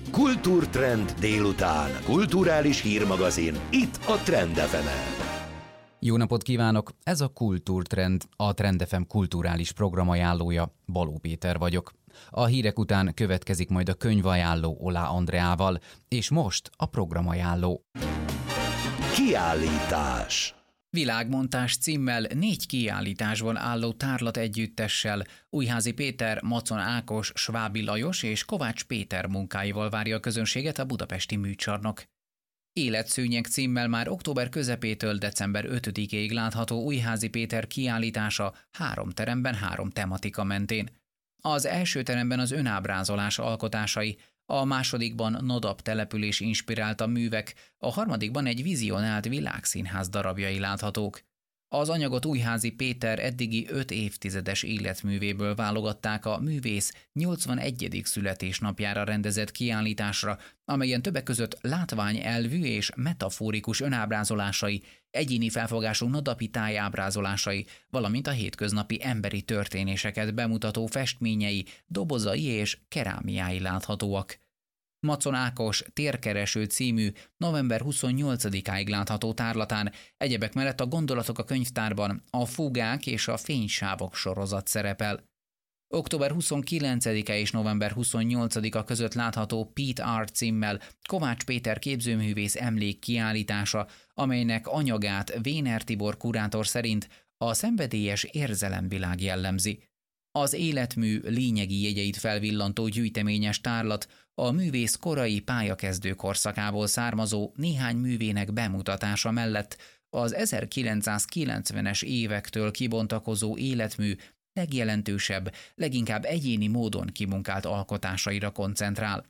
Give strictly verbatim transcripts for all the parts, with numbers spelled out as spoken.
Kultúrtrend délután. Kulturális hírmagazin. Itt a Trend ef emen. Jó napot kívánok! Ez a Kultúrtrend, a Trend ef em kulturális programajánlója. Baló Péter vagyok. A hírek után következik majd a könyvajánló Olá Andreával, és most a programajánló. Kiállítás. Világmontás címmel négy kiállításból álló tárlat együttessel Újházi Péter, Macon Ákos, Svábi Lajos és Kovács Péter munkáival várja a közönséget a budapesti műcsarnok. Életszőnyeg címmel már október közepétől december ötödikéig látható Újházi Péter kiállítása három teremben három tematika mentén. Az első teremben az önábrázolás alkotásai, a másodikban Nodab település inspirálta művek, a harmadikban egy vizionált világszínház darabjai láthatók. Az anyagot Újházi Péter eddigi öt évtizedes életművéből válogatták a művész nyolcvanegyedik születésnapjára rendezett kiállításra, amelyen többek között látványelvű és metaforikus önábrázolásai, egyéni felfogású nadapi tájábrázolásai, valamint a hétköznapi emberi történéseket bemutató festményei, dobozai és kerámiái láthatóak. Macon Ákos Térkereső című november huszonnyolcadikáig látható tárlatán egyebek mellett a Gondolatok a könyvtárban, a Fúgák és a Fénysávok sorozat szerepel. október huszonkilencedike és november huszonnyolcadika között látható Pete Art címmel Kovács Péter képzőművész emlék kiállítása, amelynek anyagát Véner Tibor kurátor szerint a szenvedélyes érzelemvilág jellemzi. Az életmű lényegi jegyeit felvillantó gyűjteményes tárlat a művész korai pályakezdő korszakából származó néhány művének bemutatása mellett az ezerkilencszázkilencvenes évektől kibontakozó életmű legjelentősebb, leginkább egyéni módon kimunkált alkotásaira koncentrál.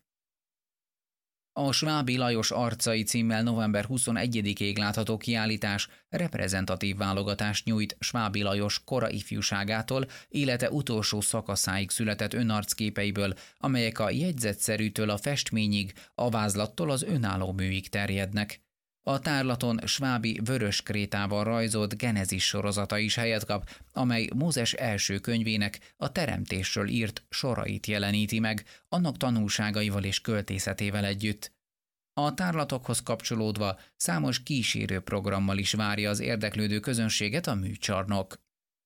A Svábi Lajos Arcai címmel november huszonegyedikéig látható kiállítás reprezentatív válogatást nyújt Svábi Lajos kora ifjúságától, élete utolsó szakaszáig született önarcképeiből, amelyek a jegyzetszerűtől a festményig, a vázlattól az önálló műig terjednek. A tárlaton Svábi vörös krétával rajzolt Genezis sorozata is helyet kap, amely Mózes első könyvének, a teremtésről írt sorait jeleníti meg, annak tanulságaival és költészetével együtt. A tárlatokhoz kapcsolódva számos kísérő programmal is várja az érdeklődő közönséget a műcsarnok.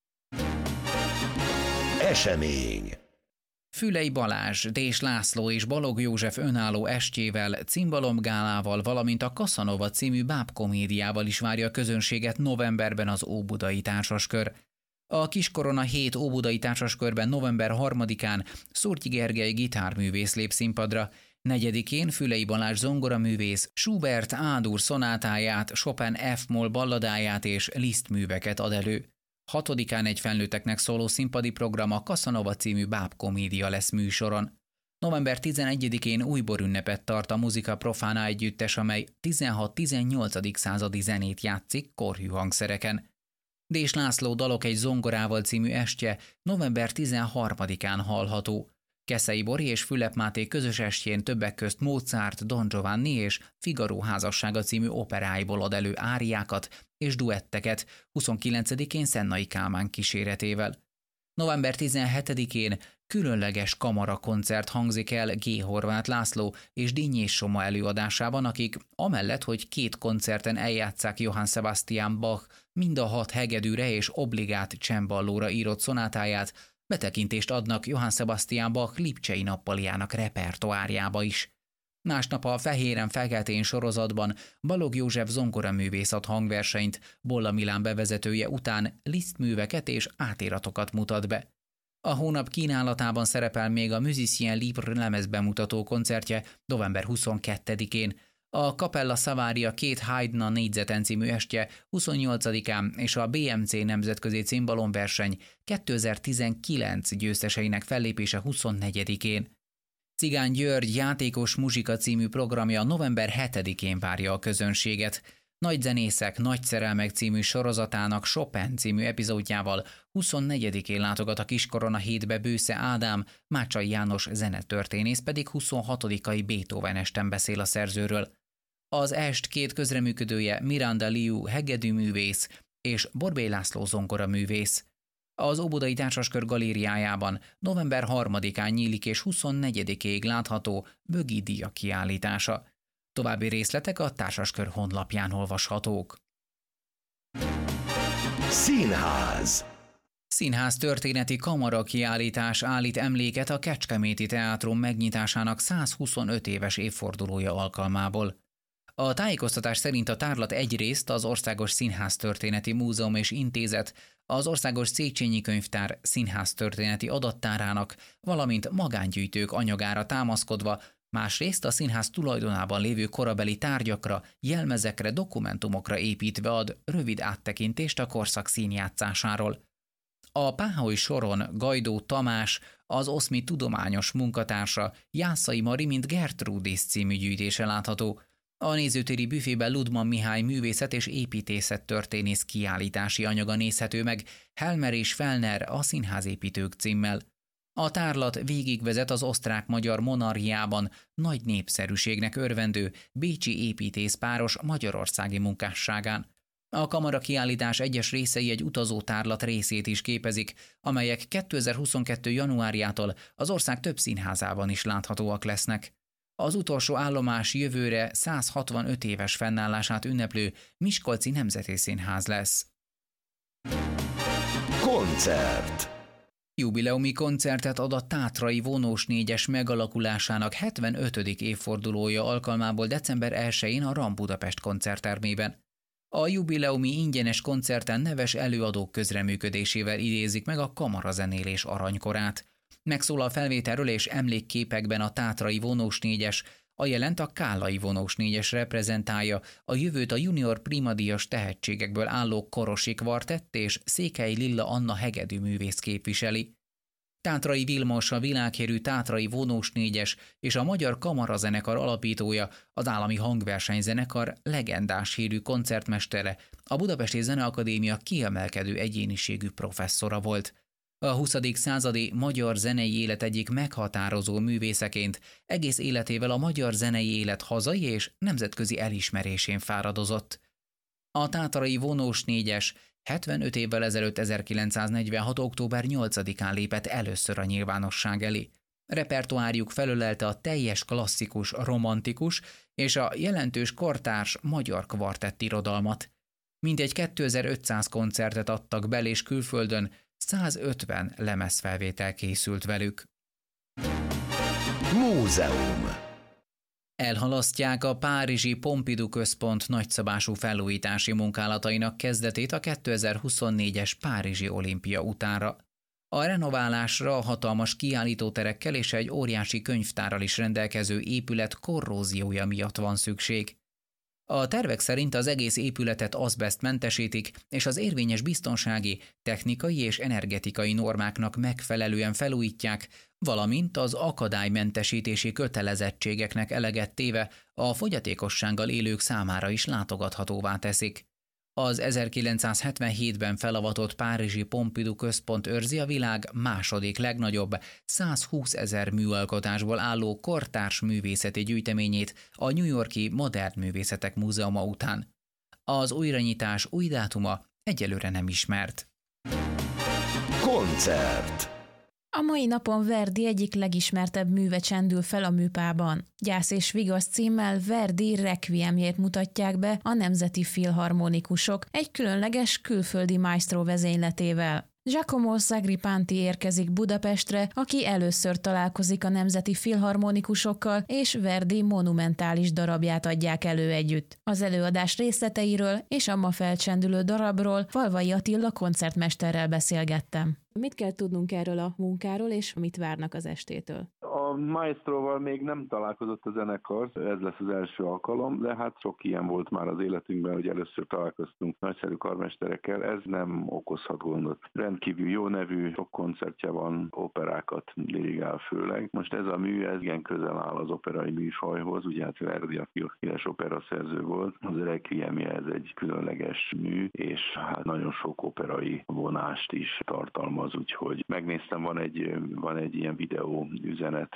Esemény. Fülei Balázs, Dés László és Balogh József önálló estjével, cimbalomgálával, valamint a Casanova című bábkomédiával is várja a közönséget novemberben az Óbudai Társaskör. A Kiskorona hét Óbudai Társaskörben november harmadikán Szórtyi Gergely gitárművész lép színpadra, negyedikén Fülei Balázs zongoraművész Schubert A-dur szonátáját, Chopin F-moll balladáját és Liszt műveket ad elő. Hatodikán egy felnőtteknek szóló színpadi program, a Casanova című bábkomédia lesz műsoron. november tizenegyedikén újbor ünnepet tart a Musica Profana együttes, amely tizenhat-tizennyolcadik századi zenét játszik korhű hangszereken. Dés László Dalok egy zongorával című estje november tizenharmadikán hallható. Keszei Bori és Fülep Máté közös estjén többek közt Mozart, Don Giovanni és Figaro házassága című operáiból ad elő áriákat és duetteket, huszonkilencedikén Szennai Kálmán kíséretével. november tizenhetedikén különleges kamarakoncert hangzik el G. Horváth László és Dinnyés Soma előadásában, akik amellett, hogy két koncerten eljátsszák Johann Sebastian Bach mind a hat hegedűre és obligát cemballóra írott szonátáját, betekintést adnak Johann Sebastian Bach Lipcsei nappaliának repertoárjába is. Másnap a Fehéren felkeltén sorozatban Balogh József zongoraművész ad hangversenyt, Bolla Milán bevezetője után Liszt műveket és átíratokat mutat be. A hónap kínálatában szerepel még a Musicien Libre lemezbemutató koncertje november huszonkettedikén, a Capella Savaria két Haydn négyzeten című estje huszonnyolcadikán és a bé em cé nemzetközi cimbalomverseny kétezer-tizenkilenc győzteseinek fellépése huszonnegyedikén. Cigány György Játékos Muzsika című programja november hetedikén várja a közönséget. Nagy zenészek, Nagy szerelmek című sorozatának Chopin című epizódjával huszonnegyedikén látogat a Kiskorona hétbe Bősze Ádám, Mácsai János zenetörténész pedig huszonhatodikai Beethoven esten beszél a szerzőről. Az est két közreműködője Miranda Liu hegedűművész és Borbély László zongoraművész. Az Óbudai Társaskör galériájában november harmadikán nyílik és huszonnegyedikéig látható Bögi díja kiállítása. További részletek a Társaskör honlapján olvashatók. Színház. Színház történeti kamara kiállítás állít emléket a Kecskeméti Teátrum megnyitásának százhuszonöt éves évfordulója alkalmából. A tájékoztatás szerint a tárlat egyrészt az Országos Színháztörténeti Múzeum és Intézet, az Országos Széchenyi Könyvtár színháztörténeti adattárának, valamint magángyűjtők anyagára támaszkodva, másrészt a színház tulajdonában lévő korabeli tárgyakra, jelmezekre, dokumentumokra építve ad rövid áttekintést a korszak színjátszásáról. A Páholy soron Gajdó Tamás, az Oszmi tudományos munkatársa, Jászai Mari, mint Gertrudis című gyűjtése látható. A nézőtéri büfében Ludman Mihály művészet és építészettörténész kiállítási anyaga nézhető meg, Helmer és Fellner a színházépítők címmel. A tárlat végigvezet az osztrák-magyar monarchiában nagy népszerűségnek örvendő bécsi építészpáros magyarországi munkásságán. A kamara kiállítás egyes részei egy utazótárlat részét is képezik, amelyek kétezer-huszonkettő. januárjától az ország több színházában is láthatóak lesznek. Az utolsó állomás jövőre százhatvanöt éves fennállását ünneplő Miskolci Nemzeti Színház lesz. Koncert. Jubileumi koncertet ad a Tátrai vonós négyes megalakulásának hetvenötödik évfordulója alkalmából december elsején a RAM Budapest koncerttermében. A jubileumi ingyenes koncerten neves előadók közreműködésével idézik meg a kamarazenélés aranykorát. Megszólal felvételről és emlékképekben a Tátrai vonós négyes, a jelent a Kállai vonós négyes reprezentálja, a jövőt a junior primadíjas tehetségekből álló Korosi kvartett és Székely Lilla Anna hegedű művész képviseli. Tátrai Vilmos a világhírű Tátrai vonós négyes és a Magyar Kamarazenekar alapítója, az Állami Hangversenyzenekar legendás hírű koncertmestere, a Budapesti Zeneakadémia kiemelkedő egyéniségű professzora volt. A huszadik századi magyar zenei élet egyik meghatározó művészeként egész életével a magyar zenei élet hazai és nemzetközi elismerésén fáradozott. A Tátrai vonós négyes hetvenöt évvel ezelőtt ezerkilencszáznegyvenhat. október nyolcadikán lépett először a nyilvánosság elé. Repertoárjuk felölelte a teljes klasszikus, romantikus és a jelentős kortárs magyar kvartett irodalmat. Mintegy kétezer-ötszáz koncertet adtak bel és külföldön, százötven lemezfelvétel készült velük. Múzeum. Elhalasztják a párizsi Pompidou központ nagyszabású felújítási munkálatainak kezdetét a kétezer-huszonnégyes párizsi olimpia utánra. A renoválásra a hatalmas kiállítóterekkel és egy óriási könyvtárral is rendelkező épület korróziója miatt van szükség. A tervek szerint az egész épületet azbesztmentesítik, és az érvényes biztonsági, technikai és energetikai normáknak megfelelően felújítják, valamint az akadálymentesítési kötelezettségeknek eleget téve a fogyatékossággal élők számára is látogathatóvá teszik. Az ezerkilencszázhetvenhétben felavatott párizsi Pompidou központ őrzi a világ második legnagyobb, százhúszezer műalkotásból álló kortárs művészeti gyűjteményét a New York-i Modern Művészetek Múzeuma után. Az újranyitás új dátuma egyelőre nem ismert. Koncert. A mai napon Verdi egyik legismertebb műve csendül fel a Műpában. Gyász és vigasz címmel Verdi requiemjét mutatják be a Nemzeti Filharmonikusok egy különleges külföldi maestro vezényletével. Giacomo Sagripanti érkezik Budapestre, aki először találkozik a Nemzeti Filharmonikusokkal, és Verdi monumentális darabját adják elő együtt. Az előadás részleteiről és a ma felcsendülő darabról Valvai Attila koncertmesterrel beszélgettem. Mit kell tudnunk erről a munkáról, és mit várnak az estétől? A maestroval még nem találkozott a zenekar, ez lesz az első alkalom, de hát sok ilyen volt már az életünkben, hogy először találkoztunk nagyszerű karmesterekkel, ez nem okozhat gondot. Rendkívül jó nevű, sok koncertje van, operákat dirigál főleg. Most ez a mű, ez igen közel áll az operai műfajhoz, ugye hát Verdi, aki híres operaszerző volt, az requiemje, ez egy különleges mű, és hát nagyon sok operai vonást is tartalmaz, úgyhogy megnéztem, van egy, van egy ilyen videó üzenet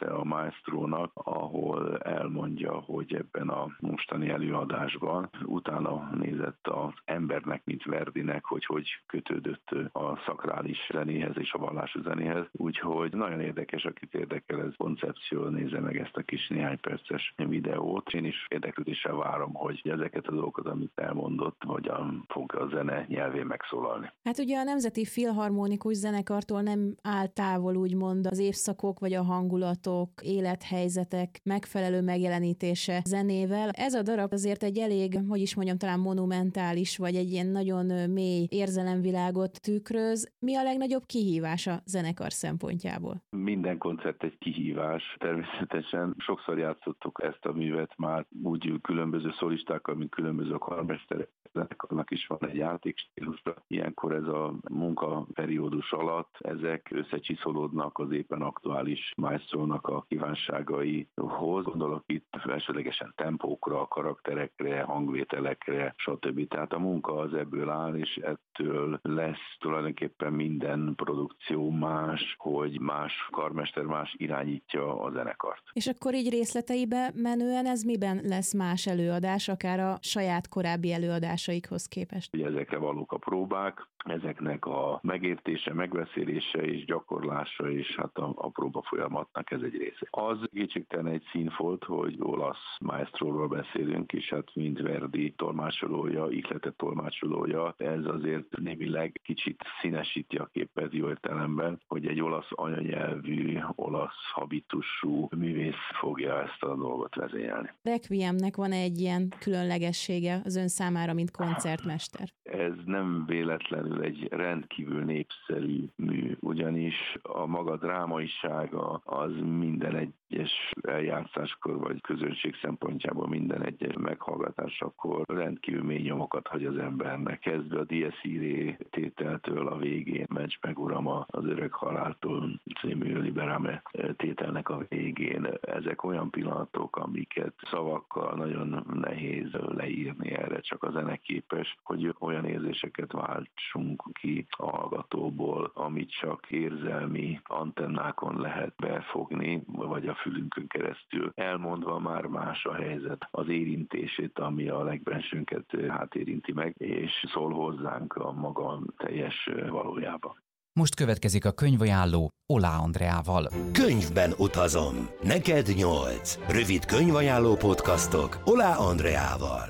a maestrónak, ahol elmondja, hogy ebben a mostani előadásban utána nézett az embernek, mint Verdinek, hogy hogy kötődött a szakrális zenéhez és a vallási zenéhez. Úgyhogy nagyon érdekes, akit érdekel ez koncepció, nézze meg ezt a kis néhány perces videót. Én is érdeklődéssel várom, hogy ezeket a dolgokat, amit elmondott, hogyan fog a zene nyelvén megszólalni. Hát ugye a Nemzeti Filharmonikus Zenekartól nem áll távol úgymond az évszakok vagy a hangulatok, élethelyzetek megfelelő megjelenítése zenével. Ez a darab azért egy elég, hogy is mondjam, talán monumentális, vagy egy ilyen nagyon mély érzelemvilágot tükröz. Mi a legnagyobb kihívás a zenekar szempontjából? Minden koncert egy kihívás. Természetesen sokszor játszottuk ezt a művet már úgy különböző szólistákkal, mint különböző karmesterek. Zenekarnak is van egy játékstílusa. Ilyenkor ez a munkaperiódus alatt ezek összecsiszolódnak az éppen aktuális maestrónak a kívánságaihoz. Gondolok itt elsődlegesen tempókra, karakterekre, hangvételekre, stb. Tehát a munka az ebből áll, és ettől lesz tulajdonképpen minden produkció más, hogy más karmester más irányítja a zenekart. És akkor így részleteibe menően ez miben lesz más előadás, akár a saját korábbi előadásaikhoz képest? Ugye ezekre valók a próbák, ezeknek a megértése, megbeszélése és gyakorlása, és hát a, a próba folyamatnak ez egy része. Az kétségtelen egy színfolt, hogy olasz maestróról beszélünk, és hát mint Verdi tolmácsolója, ihletett tolmácsolója, ez azért némileg kicsit színesíti a képet jó értelemben, hogy egy olasz anyanyelvű, olasz habitusú művész fogja ezt a dolgot vezényelni. Requiemnek van egy ilyen különlegessége az ön számára, mint koncertmester? Ez nem véletlenül egy rendkívül népszerű mű, ugyanis a maga drámaisága az minden egyes eljátszáskor, vagy közönség szempontjából minden egyes meghallgatásakor rendkívül mély nyomokat hagy az embernek. Kezdve a Dies Irae tételtől a végén, Ments meg Uram az örök haláltól című Liberame tételnek a végén. Ezek olyan pillanatok, amiket szavakkal nagyon nehéz leírni, erre csak a zene képes, hogy olyan érzéseket váltsunk ki a hallgatóból, amit csak érzelmi antennákon lehet befogni, vagy a fülünkön keresztül. Elmondva már más a helyzet, az érintését, ami a legbensőnket hát érinti meg, és szól hozzánk a maga teljes valójában. Most következik a könyvajánló Oláh Andreával. Könyvben utazom. Neked nyolc. Rövid könyvajánló podcastok Oláh Andreával.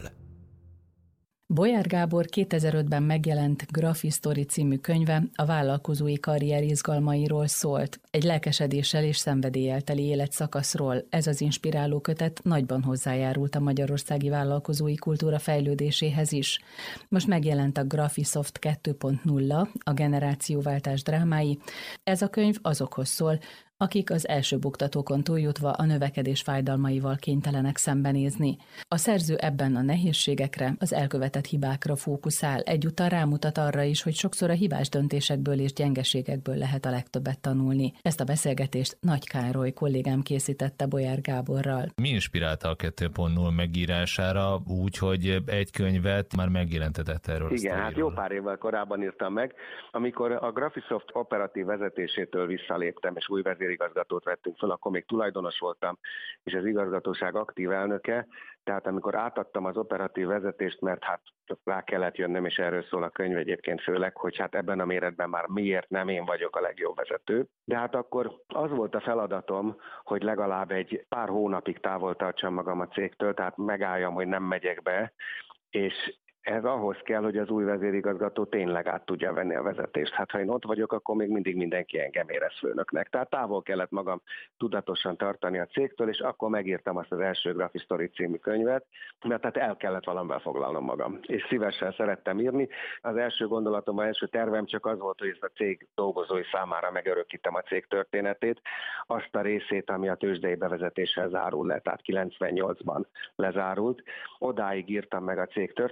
Bolyár Gábor kétezer-ötben megjelent Graphistory című könyve a vállalkozói karrier izgalmairól szólt. Egy lelkesedéssel és szenvedéllyel teli életszakaszról. Ez az inspiráló kötet nagyban hozzájárult a magyarországi vállalkozói kultúra fejlődéséhez is. Most megjelent a Graphisoft kettő pont nulla, a generációváltás drámái. Ez a könyv azokhoz szól, akik az első buktatókon túljutva a növekedés fájdalmaival kénytelenek szembenézni. A szerző ebben a nehézségekre, az elkövetett hibákra fókuszál, egyúttal rámutat arra is, hogy sokszor a hibás döntésekből és gyengeségekből lehet a legtöbbet tanulni. Ezt a beszélgetést Nagy Károly kollégám készítette Bolyár Gáborral. Mi inspirálta a kettő pont nulla megírására úgy, hogy egy könyvet már megjelentetett erről? Igen, hát jó pár évvel korábban írtam meg, amikor a Graphisoft operatív vezetésétől visszaléptem, és új igazgatót vettünk fel, akkor még tulajdonos voltam, és az igazgatóság aktív elnöke, tehát amikor átadtam az operatív vezetést, mert hát rá kellett jönnöm, és erről szól a könyv egyébként főleg, hogy hát ebben a méretben már miért nem én vagyok a legjobb vezető. De hát akkor az volt a feladatom, hogy legalább egy pár hónapig távol tartsam magam a cégtől, tehát megálljam, hogy nem megyek be, és ez ahhoz kell, hogy az új vezérigazgató tényleg át tudja venni a vezetést. Hát ha én ott vagyok, akkor még mindig mindenki engem érez főnöknek. Tehát távol kellett magam tudatosan tartani a cégtől, és akkor megírtam azt az első Graphistory című könyvet, mert tehát el kellett valamivel foglalnom magam. És szívesen szerettem írni. Az első gondolatom, az első tervem csak az volt, hogy ezt a cég dolgozói számára megörökítem a cég történetét, azt a részét, ami a tőzsdei bevezetéssel zárul le, tehát kilencvennyolcban lezárult. Odáig írtam meg a cég történetét.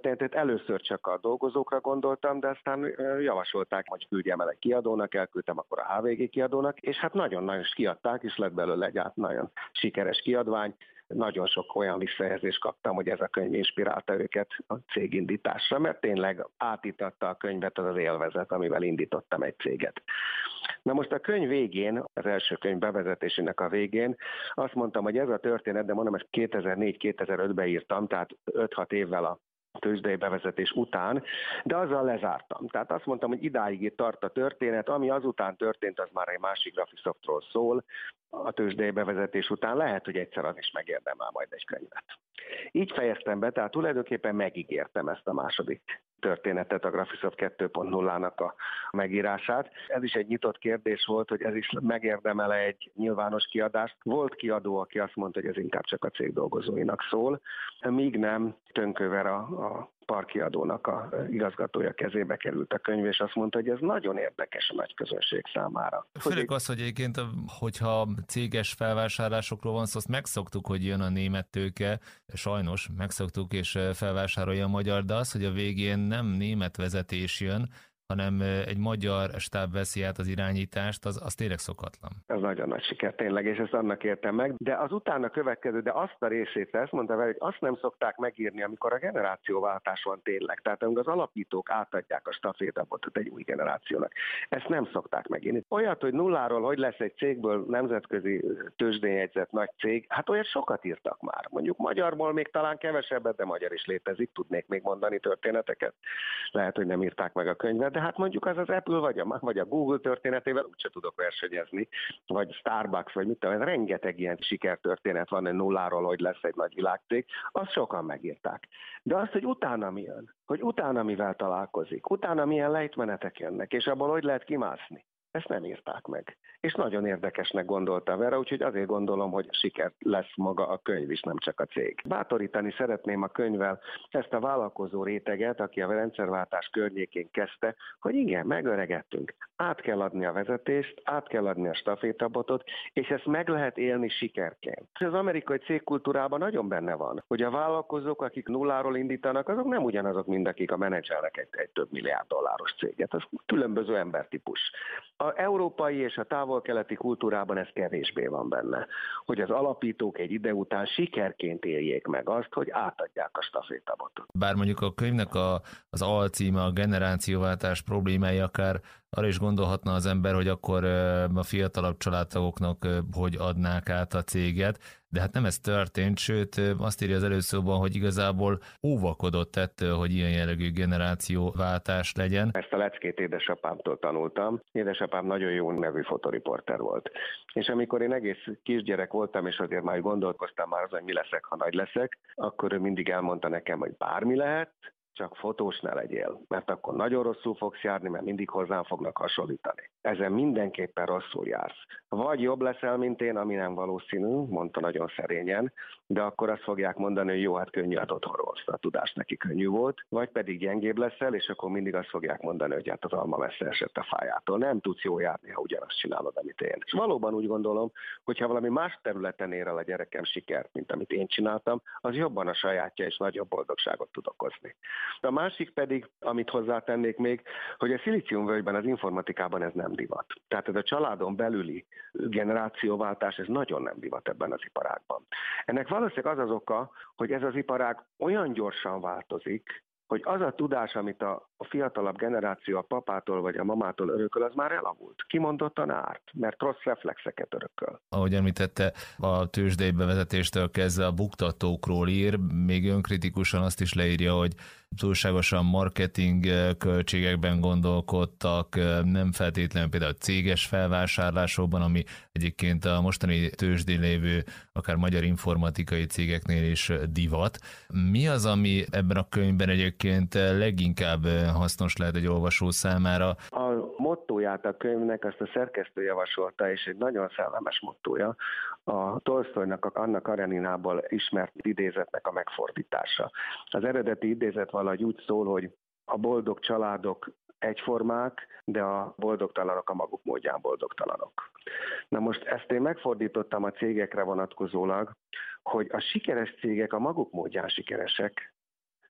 először csak a dolgozókra gondoltam, de aztán javasolták, hogy küldjem el egy kiadónak, elküldtem akkor a há vé gé kiadónak, és hát nagyon-nagyon is kiadták, és lett belőle egy át nagyon sikeres kiadvány. Nagyon sok olyan visszajelzést kaptam, hogy ez a könyv inspirálta őket a cégindításra, mert tényleg átítatta a könyvet az az élvezet, amivel indítottam egy céget. Na most a könyv végén, az első könyv bevezetésének a végén azt mondtam, hogy ez a történet, de mondom, ezt kétezer-négy kétezer-ötben írtam, tehát öt-hat évvel a tőzsdei bevezetés után, de azzal lezártam. Tehát azt mondtam, hogy idáig itt tart a történet, ami azután történt, az már egy másik Graphisoftról szól, a tőzsdei bevezetés után lehet, hogy egyszer az is megérdemel majd egy könyvet. Így fejeztem be, tehát tulajdonképpen megígértem ezt a második történetet, a Graphisoft kettő pont nullának a megírását. Ez is egy nyitott kérdés volt, hogy ez is megérdemel egy nyilvános kiadást. Volt kiadó, aki azt mondta, hogy ez inkább csak a cég dolgozóinak szól, míg nem Tönkőver a, a parkiadónak a igazgatója kezébe került a könyv, és azt mondta, hogy ez nagyon érdekes a nagy közönség számára. Főleg az, hogy egyébként, hogyha céges felvásárlásokról van szó, azt megszoktuk, hogy jön a német tőke, sajnos megszoktuk, és felvásárolja a magyar, de az, hogy a végén nem német vezetés jön, hanem egy magyar stáb veszi át az irányítást, az, az tényleg szokatlan. Ez nagyon nagy siker, tényleg, és ezt annak értem meg. De az utána következő, de azt a részét, ezt mondta vele, hogy azt nem szokták megírni, amikor a generációváltás van tényleg. Tehát amikor az alapítók átadják a stafétabotot egy új generációnak. Ezt nem szokták megírni. Olyat, hogy nulláról, hogy lesz egy cégből nemzetközi tőzsdén jegyzett nagy cég, hát olyat sokat írtak már. Mondjuk magyarból még talán kevesebbet, de magyar is létezik, tudnék még mondani történeteket. Lehet, hogy nem írták meg a könyvet, de hát mondjuk az az Apple vagy a, vagy a Google történetével úgyse tudok versenyezni, vagy Starbucks, vagy mit tudom, rengeteg ilyen sikertörténet van, egy nulláról, hogy lesz egy nagy világcég, azt sokan megírták. De azt, hogy utána mi jön, hogy utána mivel találkozik, utána milyen lejtmenetek jönnek, és abból hogy lehet kimászni, ezt nem írták meg. És nagyon érdekesnek gondoltam erre, úgyhogy azért gondolom, hogy siker lesz maga a könyv is, nem csak a cég. Bátorítani szeretném a könyvvel ezt a vállalkozó réteget, aki a rendszerváltás környékén kezdte, hogy igen, megöregettünk. Át kell adni a vezetést, át kell adni a stafétabotot, és ezt meg lehet élni sikerként. Az amerikai cégkultúrában nagyon benne van, hogy a vállalkozók, akik nulláról indítanak, azok nem ugyanazok, mint akik a menedzselnek egy, egy több milliárd dolláros céget. Az különböző embertípus. A európai és a távol-keleti kultúrában ez kevésbé van benne, hogy az alapítók egy ide után sikerként éljék meg azt, hogy átadják a stafétabotot. Bár mondjuk a könyvnek a, az alcíme, a generációváltás problémái, akár arra is gondolhatna az ember, hogy akkor a fiatalabb családtagoknak hogy adnák át a céget, de hát nem ez történt, sőt azt írja az előszóban, hogy igazából óvakodott ettől, hogy ilyen jellegű generációváltás legyen. Ezt a leckét édesapámtól tanultam. Édesapám nagyon jó nevű fotoriporter volt. És amikor én egész kisgyerek voltam, és azért már gondolkoztam már azon, hogy mi leszek, ha nagy leszek, akkor ő mindig elmondta nekem, hogy bármi lehet, csak fotós ne legyél, mert akkor nagyon rosszul fogsz járni, mert mindig hozzám fognak hasonlítani. Ezen mindenképpen rosszul jársz. Vagy jobb leszel, mint én, ami nem valószínű, mondta nagyon szerényen, de akkor azt fogják mondani, hogy jó, hát könnyű, hát otthonról hozta a tudást, neki könnyű volt, vagy pedig gyengébb leszel, és akkor mindig azt fogják mondani, hogy hát az alma messze esett a fájától. Nem tudsz jól járni, ha ugyanazt csinálod, amit én. És valóban úgy gondolom, hogy ha valami más területen ér el a gyerekem sikert, mint amit én csináltam, az jobban a sajátja, és nagyobb boldogságot tud okozni. A másik pedig, amit hozzátennék még, hogy a szilíciumvölgyben, az informatikában ez nem divat. Tehát ez a családon belüli generációváltás, ez nagyon nem divat ebben az iparágban. Ennek valószínűleg az az oka, hogy ez az iparág olyan gyorsan változik, hogy az a tudás, amit a, a fiatalabb generáció a papától vagy a mamától örököl, az már elavult. Kimondottan árt, mert rossz reflexeket örököl. Ahogy említette, a tőzsdei bevezetéstől kezdve a buktatókról ír, még önkritikusan azt is leírja, hogy túlságosan marketing költségekben gondolkodtak, nem feltétlenül például céges felvásárlásokban, ami egyébként a mostani tőzsdén lévő, akár magyar informatikai cégeknél is divat. Mi az, ami ebben a könyvben egyébként leginkább hasznos lehet egy olvasó számára? A mottóját a könyvnek azt a szerkesztő javasolta, és egy nagyon szellemes mottója, a Tolsztojnak, a Anna Kareninából ismert idézetnek a megfordítása. Az eredeti idézet valahogy úgy szól, hogy a boldog családok egyformák, de a boldogtalanok a maguk módján boldogtalanok. Na most ezt én megfordítottam a cégekre vonatkozólag, hogy a sikeres cégek a maguk módján sikeresek,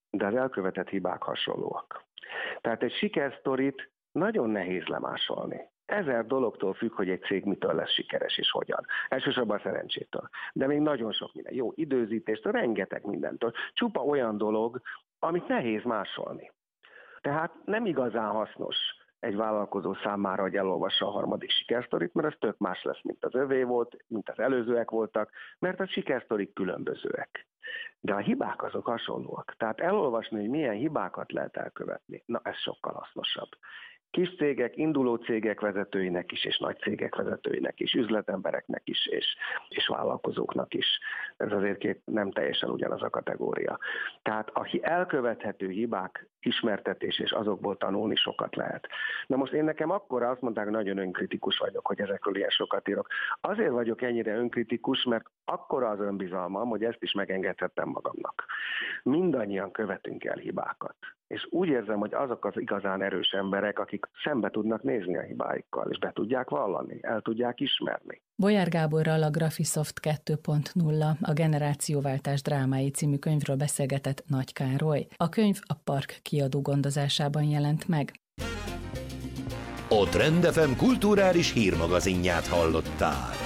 de az elkövetett hibák hasonlóak. Tehát egy sikersztorit nagyon nehéz lemásolni. Ezer dologtól függ, hogy egy cég mitől lesz sikeres és hogyan. Elsősorban a szerencsétől. De még nagyon sok minden. Jó időzítéstől, rengeteg mindentől. Csupa olyan dolog, amit nehéz másolni. Tehát nem igazán hasznos egy vállalkozó számára, hogy elolvassa a harmadik sikersztorit, mert az tök más lesz, mint az övé volt, mint az előzőek voltak, mert a sikersztorik különbözőek. De a hibák azok hasonlóak. Tehát elolvasni, hogy milyen hibákat lehet elkövetni, na ez sokkal hasznosabb. Kis cégek, induló cégek vezetőinek is, és nagy cégek vezetőinek is, üzletembereknek is, és, és vállalkozóknak is. Ez azért két nem teljesen ugyanaz a kategória. Tehát a elkövethető hibák ismertetés, és azokból tanulni sokat lehet. Na most én nekem akkor azt mondták, hogy nagyon önkritikus vagyok, hogy ezekről ilyen sokat írok. Azért vagyok ennyire önkritikus, mert akkora az önbizalmam, hogy ezt is megengedhettem magamnak. Mindannyian követünk el hibákat. És úgy érzem, hogy azok az igazán erős emberek, akik szembe tudnak nézni a hibáikkal, és be tudják vallani, el tudják ismerni. Bolyár Gáborral a Graphisoft kettő pont nulla, a Generációváltás drámái című könyvről beszélgetett Nagy Károly. A könyv a Park kiadó gondozásában jelent meg. A Trend ef em kulturális hírmagazinját hallottál.